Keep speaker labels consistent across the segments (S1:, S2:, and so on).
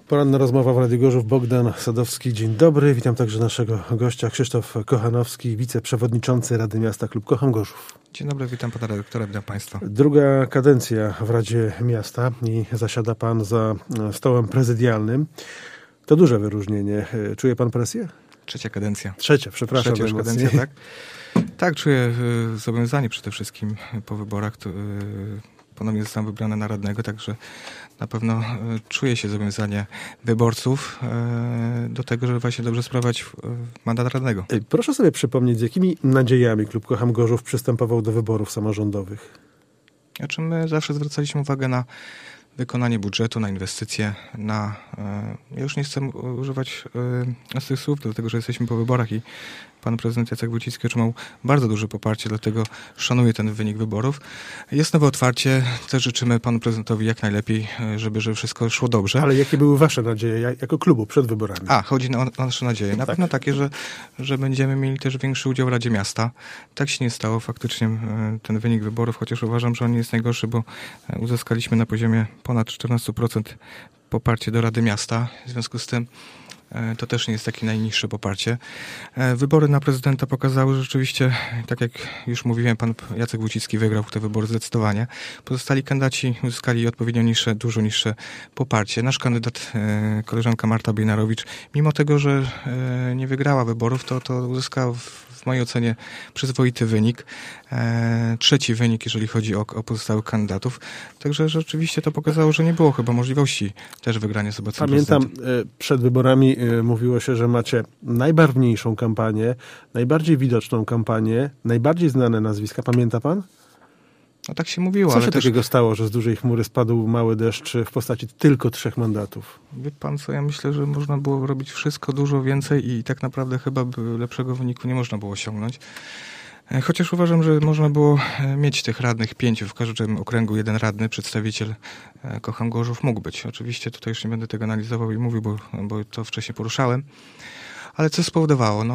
S1: Poranna rozmowa w Radiu Gorzów. Bogdan Sadowski, dzień dobry. Witam także naszego gościa Krzysztof Kochanowski, wiceprzewodniczący Rady Miasta Klub Kocham Gorzów.
S2: Dzień dobry, witam pana redaktora, witam państwa.
S1: Druga kadencja w Radzie Miasta i zasiada pan za stołem prezydialnym. To duże wyróżnienie. Czuje pan presję?
S2: Trzecia kadencja.
S1: Przepraszam.
S2: Trzecia już kadencja, tak? Tak, czuję zobowiązanie przede wszystkim po wyborach. Ponownie zostałem wybrany na radnego, także na pewno czuję się zobowiązanie wyborców do tego, żeby właśnie dobrze sprawować mandat radnego.
S1: Proszę sobie przypomnieć, z jakimi nadziejami Klub Kocham Gorzów przystępował do wyborów samorządowych?
S2: Znaczy my zawsze zwracaliśmy uwagę na wykonanie budżetu, na inwestycje, ja już nie chcę używać ostrych słów, dlatego że jesteśmy po wyborach i pan prezydent Jacek Wójcicki otrzymał bardzo duże poparcie, dlatego szanuję ten wynik wyborów. Jest nowe otwarcie, też życzymy panu prezydentowi jak najlepiej, żeby wszystko szło dobrze.
S1: Ale jakie były wasze nadzieje jako klubu przed wyborami?
S2: Chodzi o nasze nadzieje. Na pewno takie, że będziemy mieli też większy udział w Radzie Miasta. Tak się nie stało. Faktycznie ten wynik wyborów, chociaż uważam, że on nie jest najgorszy, bo uzyskaliśmy na poziomie ponad 14% poparcie do Rady Miasta. W związku z tym to też nie jest takie najniższe poparcie. Wybory na prezydenta pokazały, że rzeczywiście, tak jak już mówiłem, pan Jacek Wójcicki wygrał te wybory zdecydowanie. Pozostali kandydaci uzyskali odpowiednio niższe, dużo niższe poparcie. Nasz kandydat, koleżanka Marta Bejnarowicz, mimo tego, że nie wygrała wyborów, to uzyskała w mojej ocenie przyzwoity wynik. Trzeci wynik, jeżeli chodzi o pozostałych kandydatów. Także rzeczywiście to pokazało, że nie było chyba możliwości też wygrania z obecnym
S1: prezydentem.
S2: Pamiętam,
S1: przed wyborami mówiło się, że macie najbarwniejszą kampanię, najbardziej widoczną kampanię, najbardziej znane nazwiska. Pamięta pan?
S2: No tak się mówiło.
S1: Co się takiego stało, że z dużej chmury spadł mały deszcz w postaci tylko 3 mandatów?
S2: Wie pan co, ja myślę, że można było robić wszystko dużo więcej i tak naprawdę chyba lepszego wyniku nie można było osiągnąć. Chociaż uważam, że można było mieć tych radnych 5, w każdym okręgu 1 radny, przedstawiciel Kocham Gorzów mógł być. Oczywiście tutaj już nie będę tego analizował i mówił, bo to wcześniej poruszałem. Ale co spowodowało?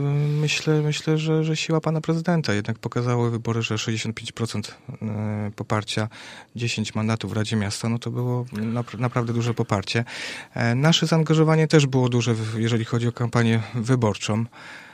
S2: Myślę, że siła pana prezydenta jednak pokazały wybory, że 65% poparcia, 10 mandatów w Radzie Miasta, to było naprawdę duże poparcie. Nasze zaangażowanie też było duże, jeżeli chodzi o kampanię wyborczą.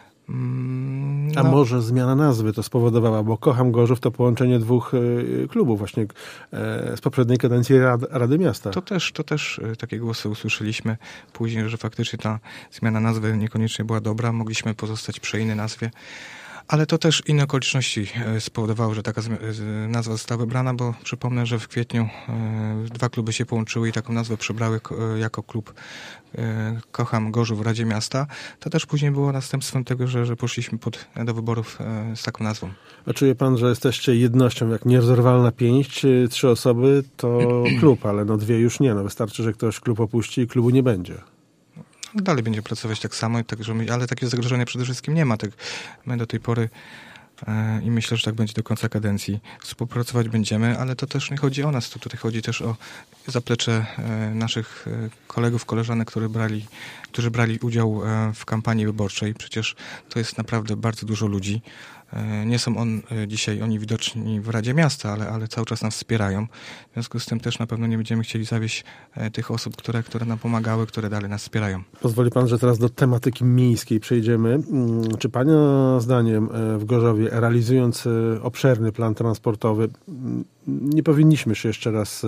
S1: A może zmiana nazwy to spowodowała, bo Kocham Gorzów to połączenie 2 klubów właśnie z poprzedniej kadencji Rady Miasta.
S2: To też takie głosy usłyszeliśmy później, że faktycznie ta zmiana nazwy niekoniecznie była dobra, mogliśmy pozostać przy innej nazwie. Ale to też inne okoliczności spowodowały, że taka nazwa została wybrana, bo przypomnę, że w kwietniu 2 kluby się połączyły i taką nazwę przybrały jako klub Kocham Gorzów w Radzie Miasta. To też później było następstwem tego, że poszliśmy do wyborów z taką nazwą.
S1: A czuje pan, że jesteście jednością, jak nierozerwalna pięść? 3 osoby to klub, ale 2 już nie. Wystarczy, że ktoś klub opuści i klubu nie będzie.
S2: Dalej będzie pracować tak samo, ale takiego zagrożenia przede wszystkim nie ma. Tak, my do tej pory i myślę, że tak będzie do końca kadencji. Współpracować będziemy, ale to też nie chodzi o nas. Tutaj chodzi też o zaplecze naszych kolegów, koleżanek, którzy brali udział w kampanii wyborczej. Przecież to jest naprawdę bardzo dużo ludzi. Nie są dzisiaj oni widoczni w Radzie Miasta, ale cały czas nas wspierają. W związku z tym też na pewno nie będziemy chcieli zawieść tych osób, które nam pomagały, które dalej nas wspierają.
S1: Pozwoli pan, że teraz do tematyki miejskiej przejdziemy. Czy pana zdaniem w Gorzowie, realizując obszerny plan transportowy, nie powinniśmy się jeszcze raz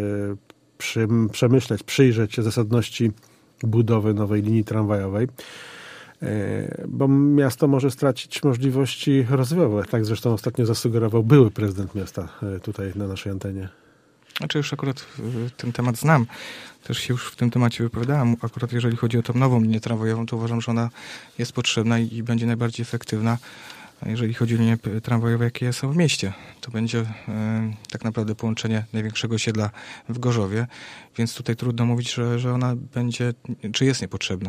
S1: przemyśleć, przyjrzeć zasadności budowy nowej linii tramwajowej? Bo miasto może stracić możliwości rozwojowe. Tak zresztą ostatnio zasugerował były prezydent miasta tutaj na naszej antenie.
S2: Znaczy już akurat ten temat znam. Też się już w tym temacie wypowiadałem. Akurat jeżeli chodzi o tą nową linię tramwajową, to uważam, że ona jest potrzebna i będzie najbardziej efektywna. Jeżeli chodzi o linie tramwajowe, jakie są w mieście. To będzie tak naprawdę połączenie największego osiedla w Gorzowie, więc tutaj trudno mówić, że ona będzie, czy jest niepotrzebna.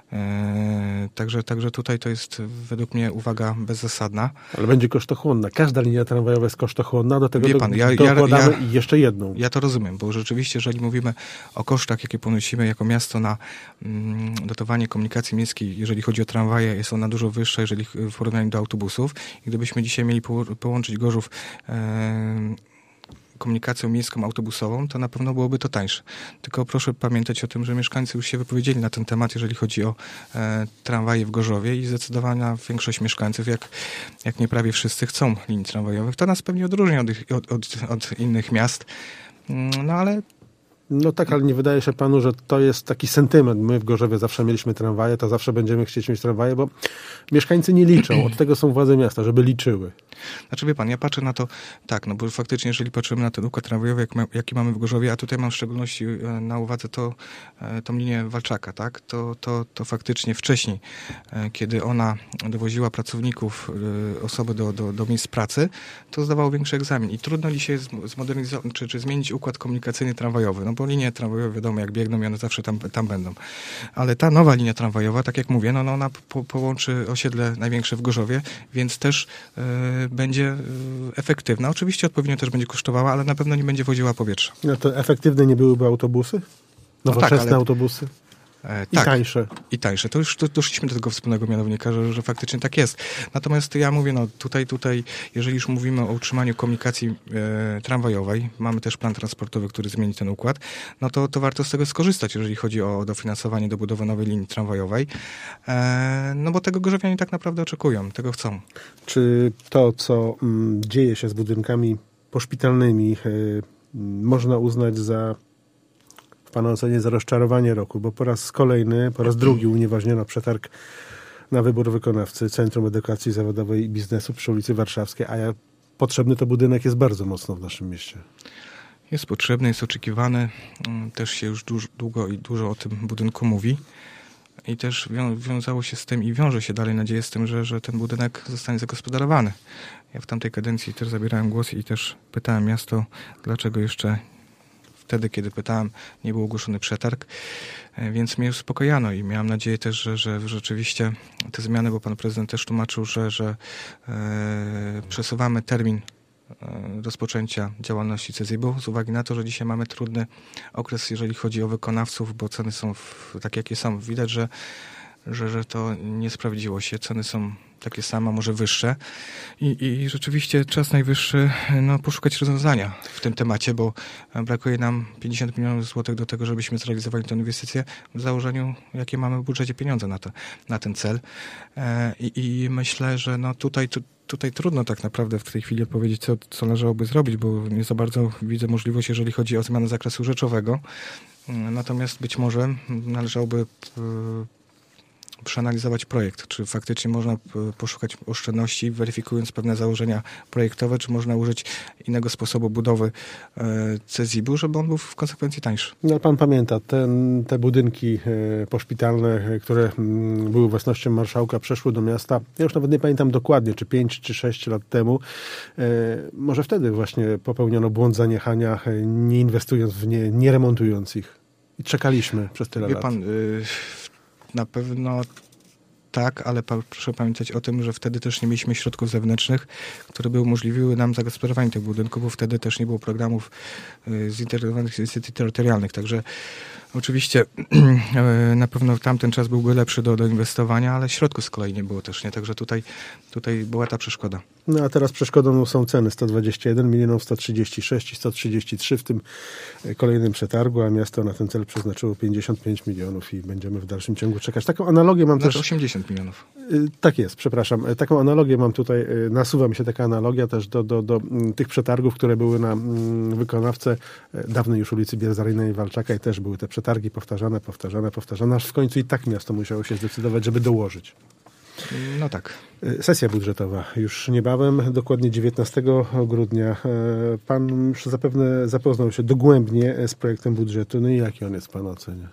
S2: Także tutaj to jest według mnie uwaga bezzasadna.
S1: Ale będzie kosztochłonna. Każda linia tramwajowa jest kosztochłonna, do tego
S2: wie pan,
S1: dokładamy jeszcze jedną.
S2: Ja to rozumiem, bo rzeczywiście, jeżeli mówimy o kosztach, jakie ponosimy jako miasto na dotowanie komunikacji miejskiej, jeżeli chodzi o tramwaje, jest ona dużo wyższa, jeżeli w porównaniu do autobusów. I gdybyśmy dzisiaj mieli połączyć Gorzów komunikacją miejską autobusową, to na pewno byłoby to tańsze. Tylko proszę pamiętać o tym, że mieszkańcy już się wypowiedzieli na ten temat, jeżeli chodzi o tramwaje w Gorzowie i zdecydowana większość mieszkańców, jak nie prawie wszyscy, chcą linii tramwajowych. To nas pewnie odróżni od innych miast, no ale...
S1: No tak, ale nie wydaje się panu, że to jest taki sentyment. My w Gorzowie zawsze mieliśmy tramwaje, to zawsze będziemy chcieć mieć tramwaje, bo mieszkańcy nie liczą. Od tego są władze miasta, żeby liczyły.
S2: Znaczy wie pan, ja patrzę na to tak, no bo faktycznie jeżeli patrzymy na ten układ tramwajowy, jaki mamy w Gorzowie, a tutaj mam w szczególności na uwadze tą linię Walczaka, tak, to faktycznie wcześniej, kiedy ona dowoziła pracowników, osoby do miejsc pracy, to zdawało większy egzamin i trudno dzisiaj zmodernizować, czy zmienić układ komunikacyjny tramwajowy, no bo linie tramwajowe wiadomo jak biegną i one zawsze tam będą. Ale ta nowa linia tramwajowa, tak jak mówię, no ona połączy osiedle największe w Gorzowie, więc też będzie efektywna. Oczywiście odpowiednio też będzie kosztowała, ale na pewno nie będzie woziła powietrza.
S1: No to efektywne nie byłyby autobusy? Nowoczesne
S2: tak, ale...
S1: autobusy? I
S2: tak,
S1: tańsze.
S2: I tańsze. To już doszliśmy do tego wspólnego mianownika, że faktycznie tak jest. Natomiast ja mówię, no tutaj, jeżeli już mówimy o utrzymaniu komunikacji tramwajowej, mamy też plan transportowy, który zmieni ten układ, no to warto z tego skorzystać, jeżeli chodzi o dofinansowanie do budowy nowej linii tramwajowej. No bo tego gorzowianie tak naprawdę oczekują, tego chcą.
S1: Czy to, co dzieje się z budynkami poszpitalnymi, można uznać za w pana ocenie za rozczarowanie roku, bo po raz drugi unieważniono przetarg na wybór wykonawcy Centrum Edukacji Zawodowej i Biznesu przy ulicy Warszawskiej, a potrzebny to budynek jest bardzo mocno w naszym mieście.
S2: Jest potrzebny, jest oczekiwany. Też się już długo i dużo o tym budynku mówi. I też wiązało się z tym i wiąże się dalej nadzieję z tym, że ten budynek zostanie zagospodarowany. Ja w tamtej kadencji też zabierałem głos i też pytałem miasto, dlaczego jeszcze wtedy, kiedy pytałem, nie był ogłoszony przetarg, więc mnie uspokojano i miałem nadzieję też, że rzeczywiście te zmiany, bo pan prezydent też tłumaczył, że przesuwamy termin rozpoczęcia działalności CEZIB-u z uwagi na to, że dzisiaj mamy trudny okres, jeżeli chodzi o wykonawców, bo ceny są takie, jakie są. Widać, że to nie sprawdziło się. Ceny są takie same, może wyższe. I rzeczywiście czas najwyższy poszukać rozwiązania w tym temacie, bo brakuje nam 50 milionów złotych do tego, żebyśmy zrealizowali tę inwestycję w założeniu, jakie mamy w budżecie pieniądze na ten cel. I myślę, że tutaj trudno tak naprawdę w tej chwili odpowiedzieć, co należałoby zrobić, bo nie za bardzo widzę możliwość, jeżeli chodzi o zmianę zakresu rzeczowego. Natomiast być może należałoby przeanalizować projekt, czy faktycznie można poszukać oszczędności, weryfikując pewne założenia projektowe, czy można użyć innego sposobu budowy CEZIB-u, żeby on był w konsekwencji tańszy.
S1: No, pan pamięta, te budynki poszpitalne, które były własnością marszałka, przeszły do miasta, ja już nawet nie pamiętam dokładnie, czy 5 czy 6 lat temu. Może wtedy właśnie popełniono błąd zaniechania, nie inwestując w nie, nie remontując ich. I czekaliśmy przez tyle lat. Wie pan,
S2: na pewno tak, ale proszę pamiętać o tym, że wtedy też nie mieliśmy środków zewnętrznych, które by umożliwiły nam zagospodarowanie tych budynków, bo wtedy też nie było programów zintegrowanych inwestycji terytorialnych. Także oczywiście na pewno tamten czas byłby lepszy do inwestowania, ale środków z kolei nie było też, nie? Także tutaj była ta przeszkoda.
S1: No a teraz przeszkodą są ceny 121 milionów, 136 i 133 w tym kolejnym przetargu, a miasto na ten cel przeznaczyło 55 milionów i będziemy w dalszym ciągu czekać. Taką analogię mam też...
S2: 80 milionów.
S1: Tak jest, przepraszam. Taką analogię mam tutaj, nasuwa mi się taka analogia też do tych przetargów, które były na wykonawcę dawnej już ulicy Bierzaryjnej i Walczaka i też były te przetargi powtarzane, aż w końcu i tak miasto musiało się zdecydować, żeby dołożyć.
S2: No tak.
S1: Sesja budżetowa już niebawem, dokładnie 19 grudnia. Pan już zapewne zapoznał się dogłębnie z projektem budżetu. No i jaki on jest w pana ocenie?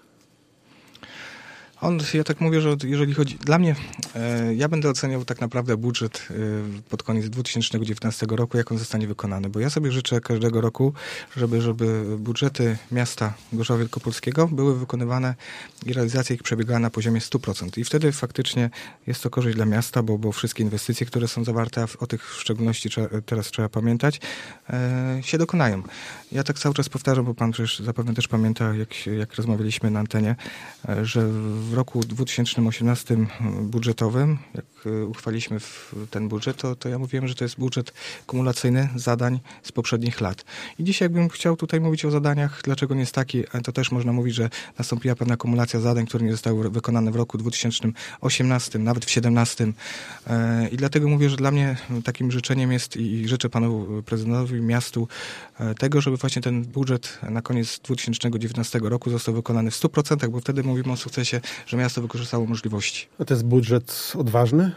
S2: Ja tak mówię, że jeżeli chodzi... Dla mnie, ja będę oceniał tak naprawdę budżet pod koniec 2019 roku, jak on zostanie wykonany, bo ja sobie życzę każdego roku, żeby budżety miasta Gorzowa Wielkopolskiego były wykonywane i realizacja ich przebiegała na poziomie 100%. I wtedy faktycznie jest to korzyść dla miasta, bo wszystkie inwestycje, które są zawarte, o tych w szczególności teraz trzeba pamiętać, się dokonają. Ja tak cały czas powtarzam, bo pan przecież zapewne też pamięta, jak rozmawialiśmy na antenie, że w roku 2018 budżetowym, jak uchwaliliśmy ten budżet, to ja mówiłem, że to jest budżet kumulacyjny zadań z poprzednich lat. I dzisiaj jakbym chciał tutaj mówić o zadaniach, dlaczego nie jest taki, to też można mówić, że nastąpiła pewna kumulacja zadań, które nie zostały wykonane w roku 2018, nawet w 2017. I dlatego mówię, że dla mnie takim życzeniem jest i życzę panu prezydentowi, miastu tego, żeby właśnie ten budżet na koniec 2019 roku został wykonany w 100%, bo wtedy mówimy o sukcesie, że miasto wykorzystało możliwości.
S1: A to jest budżet odważny?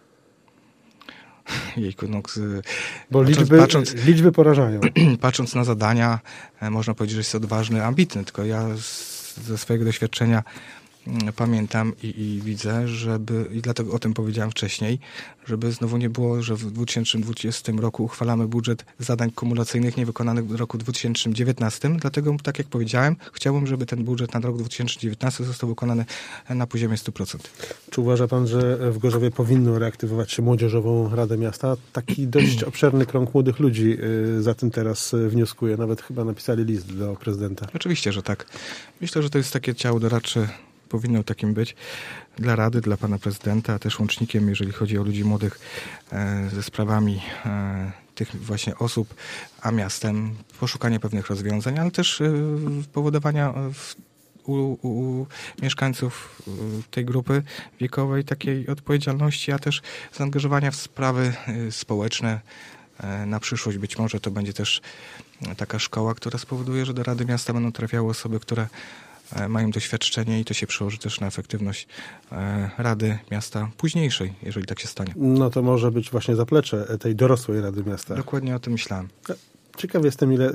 S2: Jejku, no,
S1: bo liczby porażają.
S2: Patrząc na zadania, można powiedzieć, że jest odważny, ambitny, tylko ja ze swojego doświadczenia pamiętam i widzę, i dlatego o tym powiedziałem wcześniej, żeby znowu nie było, że w 2020 roku uchwalamy budżet zadań kumulacyjnych niewykonanych w roku 2019. Dlatego, tak jak powiedziałem, chciałbym, żeby ten budżet na rok 2019 został wykonany na poziomie 100%.
S1: Czy uważa pan, że w Gorzowie powinno reaktywować się Młodzieżową Radę Miasta? Taki dość obszerny krąg młodych ludzi za tym teraz wnioskuje. Nawet chyba napisali list do prezydenta.
S2: Oczywiście, że tak. Myślę, że to jest takie ciało doradcze, powinno takim być dla Rady, dla pana prezydenta, a też łącznikiem, jeżeli chodzi o ludzi młodych ze sprawami tych właśnie osób, a miastem, poszukanie pewnych rozwiązań, ale też powodowania u mieszkańców tej grupy wiekowej takiej odpowiedzialności, a też zaangażowania w sprawy społeczne na przyszłość. Być może to będzie też taka szkoła, która spowoduje, że do Rady Miasta będą trafiały osoby, które mają doświadczenie i to się przełoży też na efektywność Rady Miasta późniejszej, jeżeli tak się stanie.
S1: No to może być właśnie zaplecze tej dorosłej Rady Miasta.
S2: Dokładnie o tym myślałem.
S1: Ciekaw jestem, ile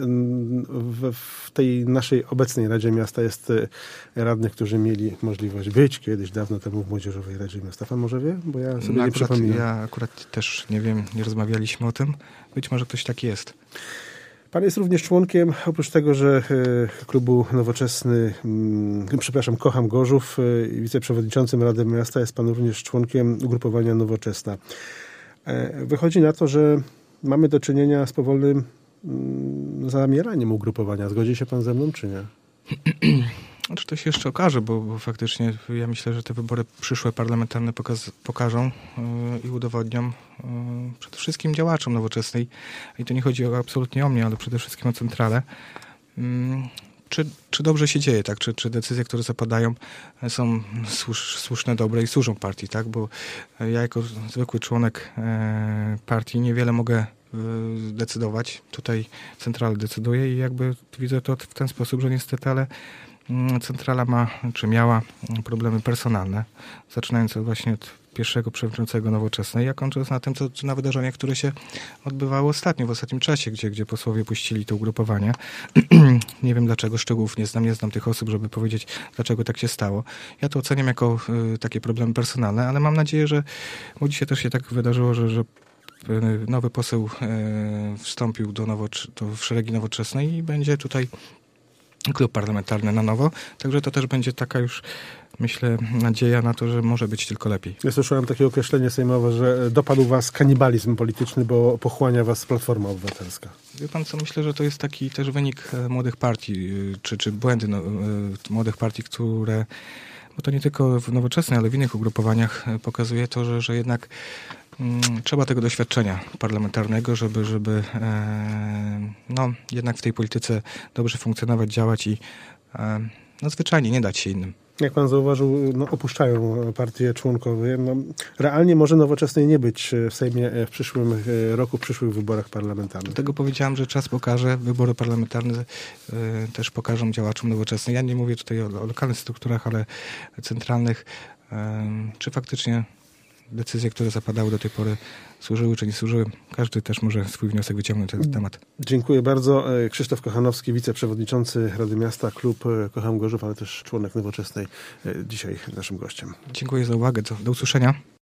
S1: w tej naszej obecnej Radzie Miasta jest radnych, którzy mieli możliwość być kiedyś dawno temu w Młodzieżowej Radzie Miasta. Pan może wie? Bo ja sobie nie przypominam.
S2: Ja akurat też nie wiem, nie rozmawialiśmy o tym. Być może ktoś taki jest.
S1: Pan jest również członkiem, oprócz tego, że klubu Nowoczesny, Kocham Gorzów i wiceprzewodniczącym Rady Miasta, jest pan również członkiem ugrupowania Nowoczesna. Wychodzi na to, że mamy do czynienia z powolnym zamieraniem ugrupowania. Zgodzi się pan ze mną, czy nie?
S2: Znaczy to się jeszcze okaże, bo faktycznie ja myślę, że te wybory przyszłe parlamentarne pokażą i udowodnią przede wszystkim działaczom Nowoczesnej, i to nie chodzi absolutnie o mnie, ale przede wszystkim o centralę, czy dobrze się dzieje, tak? Czy decyzje, które zapadają, są słuszne, dobre i służą partii, tak? Bo ja jako zwykły członek partii niewiele mogę decydować. Tutaj centrala decyduje i jakby widzę to w ten sposób, że niestety, ale centrala miała problemy personalne, zaczynając właśnie od pierwszego przewodniczącego Nowoczesnej, a kończąc na tym, na wydarzeniach, które się odbywały w ostatnim czasie, gdzie posłowie puścili to ugrupowanie. Nie wiem dlaczego, szczegółów nie znam tych osób, żeby powiedzieć, dlaczego tak się stało. Ja to oceniam jako takie problemy personalne, ale mam nadzieję, bo dzisiaj też się tak wydarzyło, że nowy poseł wstąpił w szeregi Nowoczesnej i będzie tutaj klub parlamentarny na nowo. Także to też będzie taka już, myślę, nadzieja na to, że może być tylko lepiej. Ja
S1: słyszałem takie określenie sejmowe, że dopadł was kanibalizm polityczny, bo pochłania was Platforma Obywatelska.
S2: Wie pan co, myślę, że to jest taki też wynik młodych partii, czy błędy młodych partii, które, bo to nie tylko w Nowoczesnej, ale w innych ugrupowaniach pokazuje to, że jednak trzeba tego doświadczenia parlamentarnego, żeby jednak w tej polityce dobrze funkcjonować, działać i zwyczajnie nie dać się innym.
S1: Jak pan zauważył, opuszczają partie członkowie. Realnie może Nowoczesnej nie być w Sejmie w przyszłym roku, w przyszłych wyborach parlamentarnych.
S2: Dlatego powiedziałem, że czas pokaże, wybory parlamentarne też pokażą działaczom Nowoczesnej. Ja nie mówię tutaj o lokalnych strukturach, ale centralnych. Czy faktycznie decyzje, które zapadały do tej pory, służyły czy nie służyły. Każdy też może swój wniosek wyciągnąć na ten temat.
S1: Dziękuję bardzo. Krzysztof Kochanowski, wiceprzewodniczący Rady Miasta, klub Kocham Gorzów, ale też członek Nowoczesnej, dzisiaj naszym gościem.
S2: Dziękuję za uwagę. Do usłyszenia.